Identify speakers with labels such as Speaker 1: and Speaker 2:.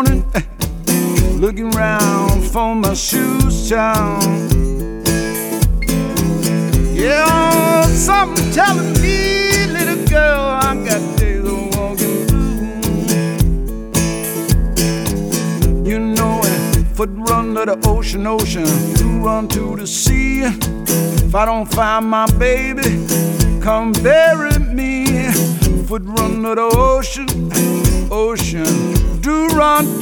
Speaker 1: looking round for my shoes, child. Yeah, something telling me, little girl, I got days of walking blues. You know it, foot run to the ocean, you run to the sea. If I don't find my baby, come bury me. Foot run to the ocean, do run